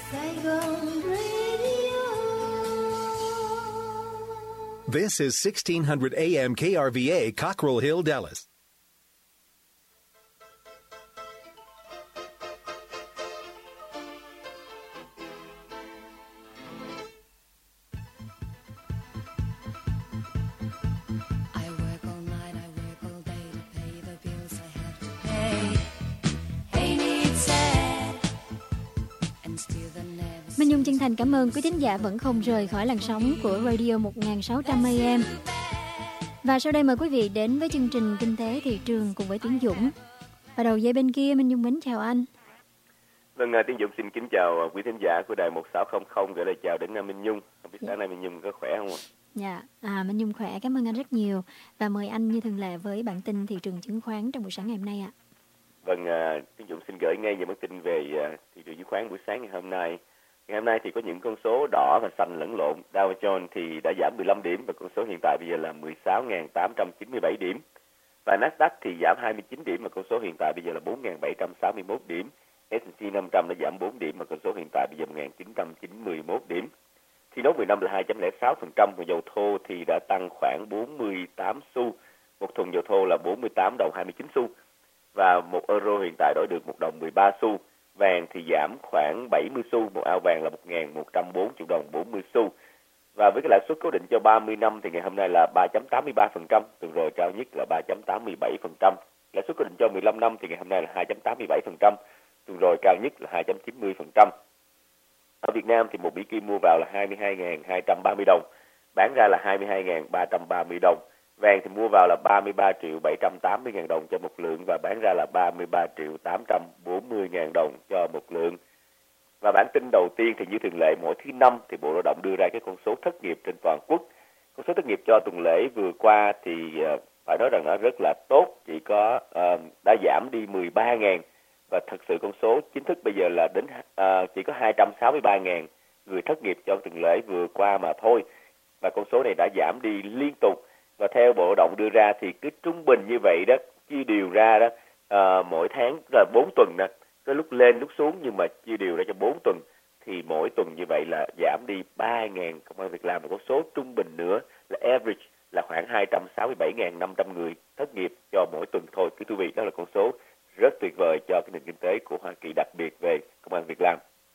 Saigon Radio. This is 1600 AM KRVA, Cockrell Hill, Dallas. Minh Nhung chân thành cảm ơn quý thính giả vẫn không rời khỏi làn sóng của Radio 1600 AM. Và sau đây mời quý vị đến với chương trình Kinh tế thị trường cùng với Tiến Dũng. Và đầu dây bên kia Minh Nhung mến chào anh. Vâng, Tiến Dũng xin kính chào quý thính giả của đài 1600, gửi lời chào đến Minh Nhung. Không biết sáng nay Minh Nhung có khỏe không ạ? Dạ, Minh Nhung khỏe, cảm ơn anh rất nhiều. Và mời anh như thường lệ với bản tin thị trường chứng khoán trong buổi sáng ngày hôm nay ạ. Vâng, Tiến Dũng xin gửi ngay những bản tin về thị trường chứng khoán buổi sáng ngày hôm nay. Ngày hôm nay thì có những con số đỏ và xanh lẫn lộn. Dow Jones thì đã giảm 15 điểm và con số hiện tại bây giờ là 16.897 điểm. Và Nasdaq thì giảm 29 điểm và con số hiện tại bây giờ là 4.761 điểm. S&P 500 đã giảm 4 điểm và con số hiện tại bây giờ 1.991 điểm. Thì nốt 15 là 2.06%, và dầu thô thì đã tăng khoảng 48 xu. Một thùng dầu thô là 48 đồng 29 xu. Và 1 euro hiện tại đổi được 1 đồng 13 xu. Vàng thì giảm khoảng 70 xu, một ao vàng là 1.140 đồng 40 xu. Và với cái lãi suất cố định cho 30 năm thì ngày hôm nay là 3.83%, tuần rồi cao nhất là 3.87%. Lãi suất cố định cho 15 năm thì ngày hôm nay là 2.87%, tuần rồi cao nhất là 2.90%. Ở Việt Nam thì một bỉ kim mua vào là 22.230 đồng, bán ra là 22.330 đồng. Vàng thì mua vào là 33.780.000 đồng cho một lượng và bán ra là 33.840.000 đồng cho một lượng. Và bản tin đầu tiên thì như thường lệ mỗi thứ năm thì Bộ Lao động đưa ra cái con số thất nghiệp trên toàn quốc. Con số thất nghiệp cho tuần lễ vừa qua thì phải nói rằng nó rất là tốt, chỉ có đã giảm đi 13.000 và thật sự con số chính thức bây giờ là đến chỉ có 263.000 người thất nghiệp cho tuần lễ vừa qua mà thôi. Và con số này đã giảm đi liên tục. Và theo Bộ Lao động đưa ra thì cứ trung bình như vậy đó, chia đều ra đó, mỗi tháng là 4 tuần đó, có lúc lên lúc xuống nhưng mà chia đều ra cho 4 tuần thì mỗi tuần như vậy là giảm đi 3.000 công ăn việc làm, và con số trung bình nữa là average là khoảng 267.500 người thất nghiệp cho mỗi tuần thôi. Quý vị, đó là con số rất tuyệt vời cho cái nền kinh tế của Hoa Kỳ, đặc biệt về công ăn việc làm.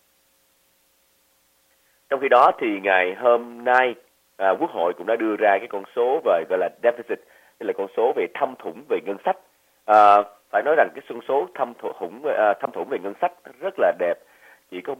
Trong khi đó thì ngày hôm nay Quốc hội cũng đã đưa ra cái con số về gọi là deficit, tức là con số về thâm thủng về ngân sách. Phải nói rằng cái con số thâm thủng về ngân sách rất là đẹp, chỉ có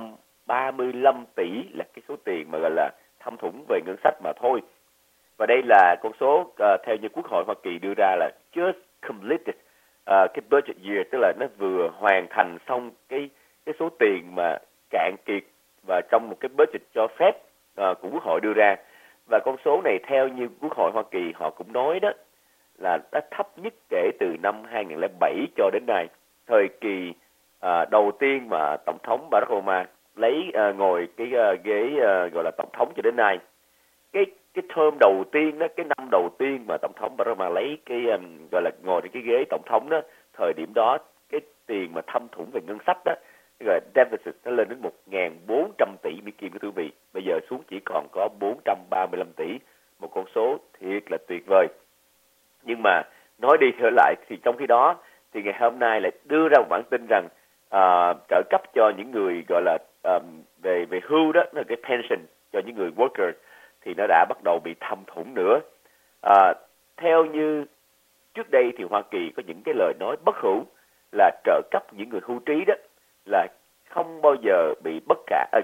435 tỷ là cái số tiền mà gọi là thâm thủng về ngân sách mà thôi. Và đây là con số theo như Quốc hội Hoa Kỳ đưa ra là just completed cái budget year, tức là nó vừa hoàn thành xong cái số tiền mà cạn kiệt và trong một cái budget cho phép của Quốc hội đưa ra. Và con số này theo như Quốc hội Hoa Kỳ họ cũng nói đó là đã thấp nhất kể từ năm 2007 cho đến nay. Thời kỳ đầu tiên mà Tổng thống Barack Obama ngồi cái ghế gọi là Tổng thống cho đến nay. Cái term đầu tiên đó, cái năm đầu tiên mà Tổng thống Barack Obama lấy cái gọi là ngồi trên cái ghế Tổng thống đó, thời điểm đó cái tiền mà thâm thủng về ngân sách đó, gọi là deficit nó lên đến 1.400 tỷ Mỹ Kim của quý vị. Bây giờ xuống chỉ còn có 435 tỷ, một con số thiệt là tuyệt vời. Nhưng mà nói đi trở lại thì trong khi đó thì ngày hôm nay lại đưa ra một bản tin rằng trợ cấp cho những người gọi là về hưu đó, là cái pension cho những người worker thì nó đã bắt đầu bị thâm thủng nữa. Theo như trước đây thì Hoa Kỳ có những cái lời nói bất hủ là trợ cấp những người hưu trí đó là không bao giờ bị bất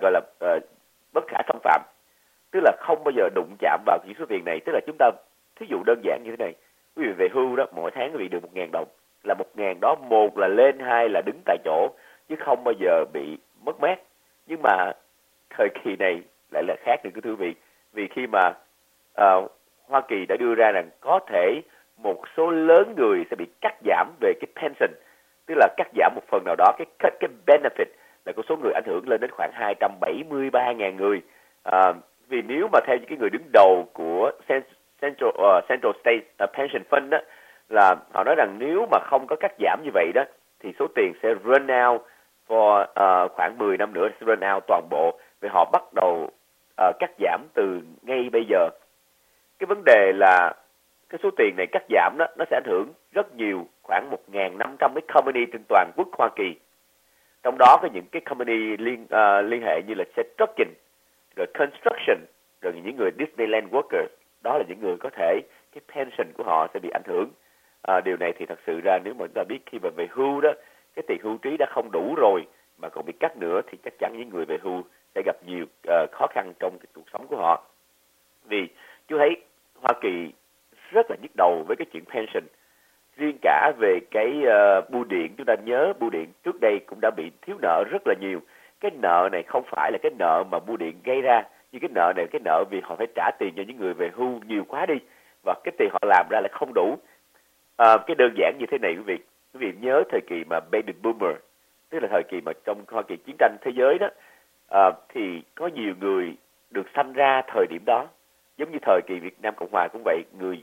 khả xâm phạm, tức là không bao giờ đụng chạm vào những số tiền này. Tức là chúng ta thí dụ đơn giản như thế này, quý vị về hưu đó, mỗi tháng quý vị được 1.000 đồng, là 1.000 đó, một là lên, hai là đứng tại chỗ, chứ không bao giờ bị mất mát. Nhưng mà thời kỳ này lại là khác nữa quý vị, vì khi mà Hoa Kỳ đã đưa ra rằng có thể một số lớn người sẽ bị cắt giảm về cái pension, tức là cắt giảm một phần nào đó cái benefit, là có số người ảnh hưởng lên đến khoảng 273.000 người. Vì nếu mà theo những cái người đứng đầu của Central State Pension Fund đó, là họ nói rằng nếu mà không có cắt giảm như vậy đó thì số tiền sẽ run out for khoảng 10 năm nữa sẽ run out toàn bộ, vì họ bắt đầu cắt giảm từ ngay bây giờ. Cái vấn đề là cái số tiền này cắt giảm đó, nó sẽ ảnh hưởng rất nhiều, khoảng 1.500 cái company trên toàn quốc Hoa Kỳ. Trong đó có những cái company liên hệ như là trucking, rồi construction, rồi những người Disneyland workers. Đó là những người có thể cái pension của họ sẽ bị ảnh hưởng. Điều này thì thật sự ra nếu mà chúng ta biết khi mà về hưu đó, cái tiền hưu trí đã không đủ rồi mà còn bị cắt nữa thì chắc chắn những người về hưu sẽ gặp nhiều khó khăn trong cái cuộc sống của họ. Vì chú thấy Hoa Kỳ rất là nhức đầu với cái chuyện pension. Riêng cả về cái bưu điện, chúng ta nhớ bưu điện trước đây cũng đã bị thiếu nợ rất là nhiều. Cái nợ này không phải là cái nợ mà bưu điện gây ra, nhưng cái nợ này cái nợ vì họ phải trả tiền cho những người về hưu nhiều quá đi, và cái tiền họ làm ra là không đủ. Cái đơn giản như thế này quý vị nhớ thời kỳ mà baby boomer, tức là thời kỳ mà trong Hoa Kỳ chiến tranh thế giới đó, thì có nhiều người được sanh ra thời điểm đó. Giống như thời kỳ Việt Nam Cộng Hòa cũng vậy, người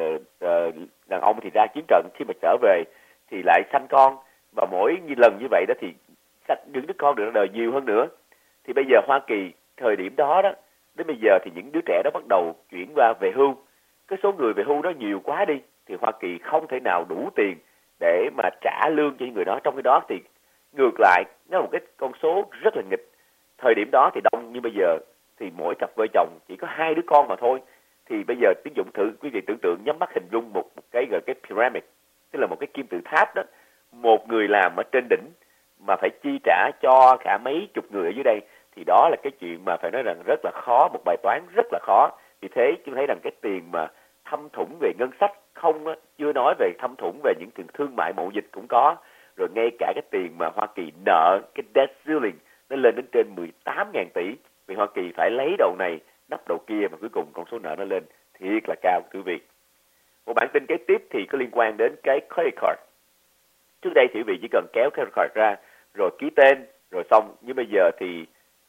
đàn ông thì ra chiến trận, khi mà trở về thì lại sanh con, và mỗi lần như vậy đó thì những đứa con được ra đời nhiều hơn nữa. Thì bây giờ Hoa Kỳ thời điểm đó đó, đến bây giờ thì những đứa trẻ đó bắt đầu chuyển qua về hưu. Cái số người về hưu đó nhiều quá đi, thì Hoa Kỳ không thể nào đủ tiền để mà trả lương cho những người đó. Trong khi đó thì ngược lại, nó là một cái con số rất là nghịch. Thời điểm đó thì đông, như bây giờ thì mỗi cặp vợ chồng chỉ có 2 đứa con mà thôi. Thì bây giờ tín dụng thử quý vị tưởng tượng, nhắm mắt hình dung một cái gọi cái pyramid, tức là một cái kim tự tháp đó. Một người làm ở trên đỉnh mà phải chi trả cho cả mấy chục người ở dưới đây, thì đó là cái chuyện mà phải nói rằng rất là khó, một bài toán rất là khó. Vì thế chúng thấy rằng cái tiền mà thâm thủng về ngân sách không, chưa nói về thâm thủng về những tiền thương mại mậu dịch cũng có, rồi ngay cả cái tiền mà Hoa Kỳ nợ, cái debt ceiling nó lên đến trên 18.000 tỷ, vì Hoa Kỳ phải lấy đầu này đắp đầu kia, mà cuối cùng con số nợ nó lên thiệt là cao quý vị. Một bản tin kế tiếp thì có liên quan đến cái credit card. Trước đây thì quý vị chỉ cần kéo credit card ra rồi ký tên rồi xong, nhưng bây giờ thì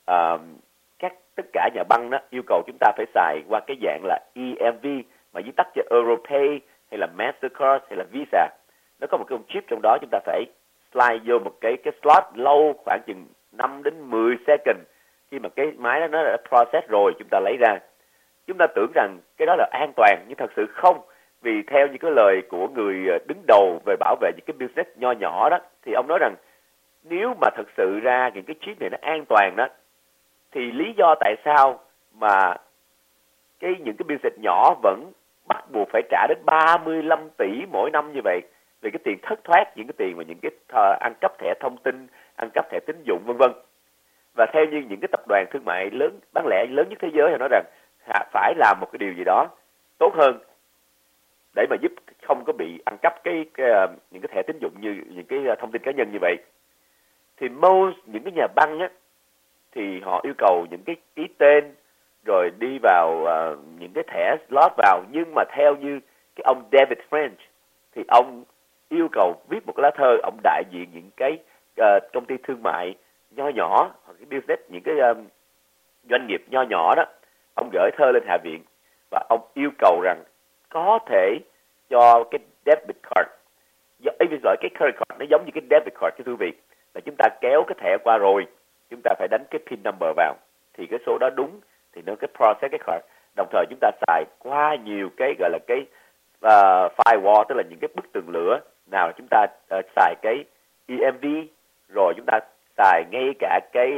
tất cả nhà băng đó yêu cầu chúng ta phải xài qua cái dạng là EMV, mà viết tắt cho Europay hay là Mastercard hay là Visa. Nó có một cái chip trong đó, chúng ta phải slide vô một cái slot lâu khoảng chừng 5 đến 10 second. Khi mà cái máy đó nó đã process rồi, chúng ta lấy ra. Chúng ta tưởng rằng cái đó là an toàn, nhưng thật sự không. Vì theo như cái lời của người đứng đầu về bảo vệ những cái business nho nhỏ đó, thì ông nói rằng nếu mà thật sự ra những cái chip này nó an toàn đó, thì lý do tại sao mà những cái business nhỏ vẫn bắt buộc phải trả đến 35 tỷ mỗi năm như vậy, vì cái tiền thất thoát, những cái tiền mà những cái ăn cắp thẻ thông tin, ăn cắp thẻ tín dụng vân vân. Và theo như những cái tập đoàn thương mại lớn, bán lẻ lớn nhất thế giới họ nói rằng phải làm một cái điều gì đó tốt hơn để mà giúp không có bị ăn cắp những cái thẻ tín dụng như những cái thông tin cá nhân như vậy. Thì những cái nhà băng á, thì họ yêu cầu những cái ký tên rồi đi vào những cái thẻ slot vào, nhưng mà theo như cái ông David French thì ông yêu cầu viết một cái lá thơ, ông đại diện những cái công ty thương mại nho nhỏ hoặc cái business, những cái doanh nghiệp nho nhỏ đó, ông gửi thơ lên Hạ viện và ông yêu cầu rằng có thể cho cái debit card, gọi cái credit card nó giống như cái debit card cho quý vị, là chúng ta kéo cái thẻ qua rồi chúng ta phải đánh cái pin number vào thì cái số đó đúng thì nó cái process cái card. Đồng thời chúng ta xài qua nhiều cái gọi là cái firewall, tức là những cái bức tường lửa, nào là chúng ta xài cái EMV, rồi chúng ta xài ngay cả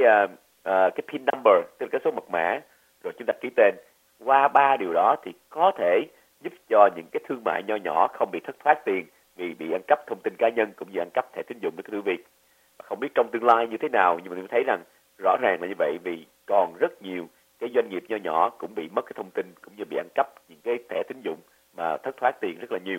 cái pin number, tức là cái số mật mã, rồi chúng ta ký tên. Qua 3 điều đó thì có thể giúp cho những cái thương mại nho nhỏ không bị thất thoát tiền vì bị ăn cắp thông tin cá nhân cũng như ăn cắp thẻ tín dụng đó quý vị. Không biết trong tương lai như thế nào, nhưng mà mình thấy rằng rõ ràng là như vậy, vì còn rất nhiều cái doanh nghiệp nho nhỏ cũng bị mất cái thông tin cũng như bị ăn cắp những cái thẻ tín dụng mà thất thoát tiền rất là nhiều.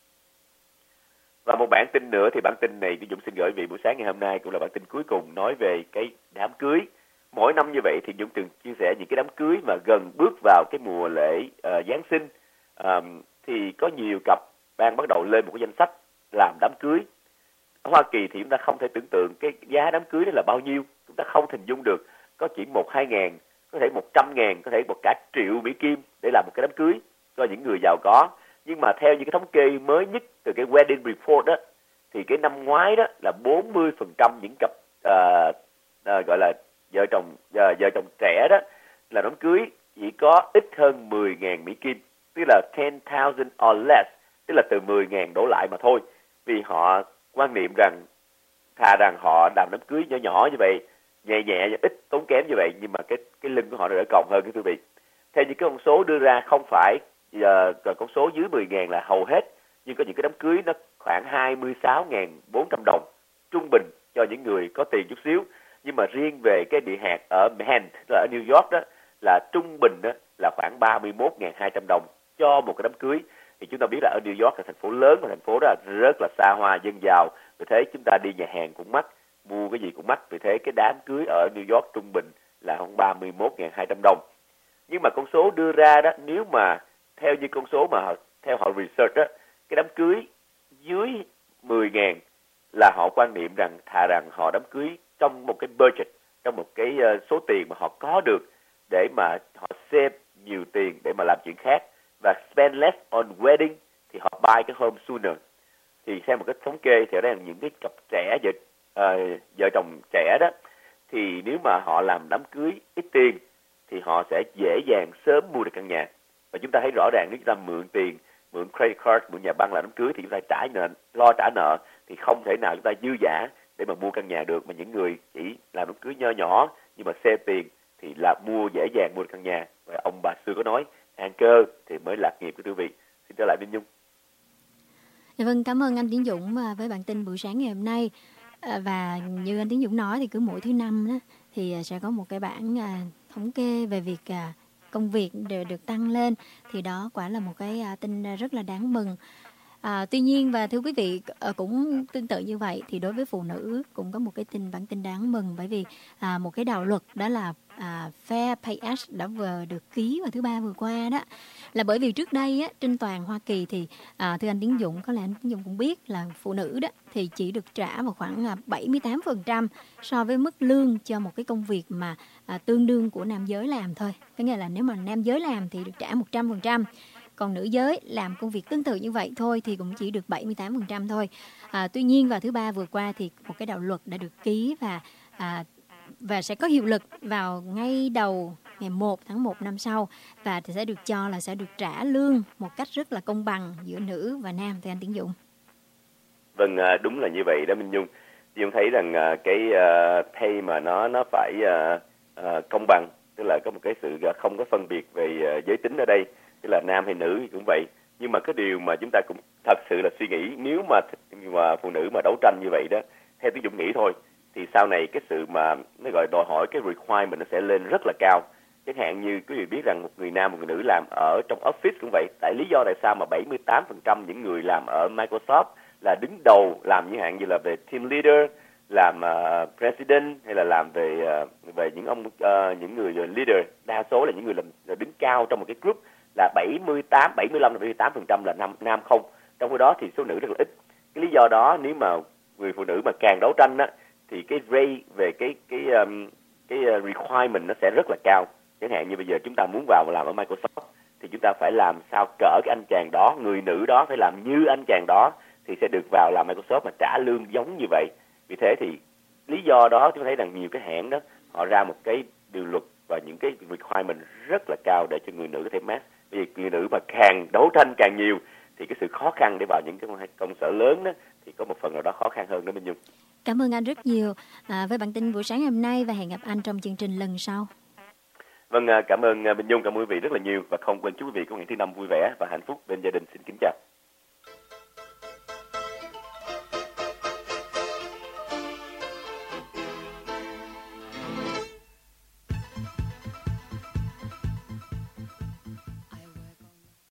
Và một bản tin nữa thì bản tin này Dũng xin gửi vị buổi sáng ngày hôm nay cũng là bản tin cuối cùng nói về cái đám cưới. Mỗi năm như vậy thì Dũng từng chia sẻ những cái đám cưới mà gần bước vào cái mùa lễ Giáng sinh, thì có nhiều cặp đang bắt đầu lên một cái danh sách làm đám cưới. Ở Hoa Kỳ thì chúng ta không thể tưởng tượng cái giá đám cưới đó là bao nhiêu, chúng ta không hình dung được. Có chỉ 1-2 ngàn, có thể 100.000, có thể cả triệu Mỹ Kim để làm một cái đám cưới cho những người giàu có. Nhưng mà theo những cái thống kê mới nhất từ cái Wedding Report đó, thì cái năm ngoái đó là 40% những cặp gọi là vợ chồng trẻ đó, là đám cưới chỉ có ít hơn 10.000 Mỹ Kim, tức là 10,000 or less, tức là từ 10.000 đổ lại mà thôi. Vì họ quan niệm rằng thà rằng họ làm đám cưới nhỏ nhỏ như vậy, nhẹ nhẹ và ít tốn kém như vậy, nhưng mà cái lưng của họ đỡ còng hơn, quý vị. Theo những cái con số đưa ra, không phải con số dưới 10.000 là hầu hết, nhưng có những cái đám cưới nó khoảng 26.400 đồng trung bình cho những người có tiền chút xíu. Nhưng mà riêng về cái địa hạt ở Manhattan, là ở New York đó, là trung bình đó là khoảng 31.200 đồng cho một cái đám cưới. Thì chúng ta biết là ở New York là thành phố lớn, và thành phố đó là rất là xa hoa, dân giàu, vì thế chúng ta đi nhà hàng cũng mắc, mua cái gì cũng mắc, vì thế cái đám cưới ở New York trung bình là khoảng 31.200 đồng. Nhưng mà con số đưa ra đó, nếu mà theo như con số mà theo họ research đó, cái đám cưới dưới 10.000 là họ quan niệm rằng thà rằng họ đám cưới trong một cái budget, trong một cái số tiền mà họ có được, để mà họ save nhiều tiền để mà làm chuyện khác, và spend less on wedding, thì họ buy cái home sooner. Thì theo một cái thống kê thì ở đây là những cái cặp trẻ vợ chồng trẻ đó, thì nếu mà họ làm đám cưới ít tiền thì họ sẽ dễ dàng sớm mua được căn nhà. Và chúng ta thấy rõ ràng nếu chúng ta mượn tiền, mượn credit card, mượn nhà băng làm đám cưới thì chúng ta lo trả nợ, thì không thể nào chúng ta dư giả để mà mua căn nhà được. Mà những người chỉ làm đám cưới nho nhỏ nhưng mà save tiền thì là dễ dàng mua được căn nhà. Và ông bà xưa có nói, ăn cơ thì mới lạc nghiệp, của quý vị. Xin trở lại Minh Nhung. Dạ vâng, cảm ơn anh Tiến Dũng với bản tin buổi sáng ngày hôm nay. Và như anh Tiến Dũng nói thì cứ mỗi thứ năm đó, thì sẽ có một cái bảng thống kê về việc công việc đều được tăng lên. Thì đó quả là một cái tin rất là đáng mừng. Tuy nhiên và thưa quý vị, cũng tương tự như vậy thì đối với phụ nữ cũng có một cái bản tin đáng mừng, bởi vì một cái đạo luật đó là Fair Pay Act đã vừa được ký vào thứ Ba vừa qua đó. Là bởi vì trước đây á, trên toàn Hoa Kỳ thì thưa anh Tiến Dũng, có lẽ anh Tiến Dũng cũng biết là phụ nữ đó thì chỉ được trả vào khoảng 78% so với mức lương cho một cái công việc mà tương đương của nam giới làm thôi. Có nghĩa là nếu mà nam giới làm thì được trả 100%. Còn nữ giới làm công việc tương tự như vậy thôi thì cũng chỉ được 78% thôi. Tuy nhiên vào thứ Ba vừa qua thì một cái đạo luật đã được ký và sẽ có hiệu lực vào ngay đầu ngày 1 tháng 1 năm sau, và thì sẽ được cho là sẽ được trả lương một cách rất là công bằng giữa nữ và nam, thưa anh Tiến Dũng. Vâng, đúng là như vậy đó Minh Nhung. Nhung thấy rằng cái pay mà nó phải công bằng, tức là có một cái sự không có phân biệt về giới tính ở đây, tức là nam hay nữ cũng vậy. Nhưng mà cái điều mà chúng ta cũng thật sự là suy nghĩ, nếu mà phụ nữ mà đấu tranh như vậy đó, theo Tiến Dũng nghĩ thôi, thì sau này cái sự mà nó gọi đòi hỏi cái requirement nó sẽ lên rất là cao. Chẳng hạn như quý vị biết rằng một người nam một người nữ làm ở trong office cũng vậy. Tại lý do tại sao mà 78% những người làm ở Microsoft là đứng đầu, làm như hạn như là về team leader, làm president, hay là làm về những người leader, đa số là những người làm đứng cao trong một cái group, là 75-78% là nam không. Trong khi đó thì số nữ rất là ít. Cái lý do đó, nếu mà người phụ nữ mà càng đấu tranh á, thì cái rate về cái requirement nó sẽ rất là cao. Chẳng hạn như bây giờ chúng ta muốn vào làm ở Microsoft thì chúng ta phải làm sao cỡ cái anh chàng đó, người nữ đó phải làm như anh chàng đó thì sẽ được vào làm Microsoft mà trả lương giống như vậy. Vì thế thì lý do đó chúng ta thấy rằng nhiều cái hãng đó họ ra một cái điều luật và những cái requirement rất là cao để cho người nữ có thể match. Vì người nữ mà càng đấu tranh càng nhiều thì cái sự khó khăn để vào những cái công sở lớn đó thì có một phần nào đó khó khăn hơn đó Minh Nhung. Cảm ơn anh rất nhiều với bản tin buổi sáng hôm nay, và hẹn gặp anh trong chương trình lần sau. Vâng, cảm ơn Minh Nhung, cảm ơn quý vị rất là nhiều, và không quên chúc quý vị có ngày thứ năm vui vẻ và hạnh phúc bên gia đình. Xin kính chào.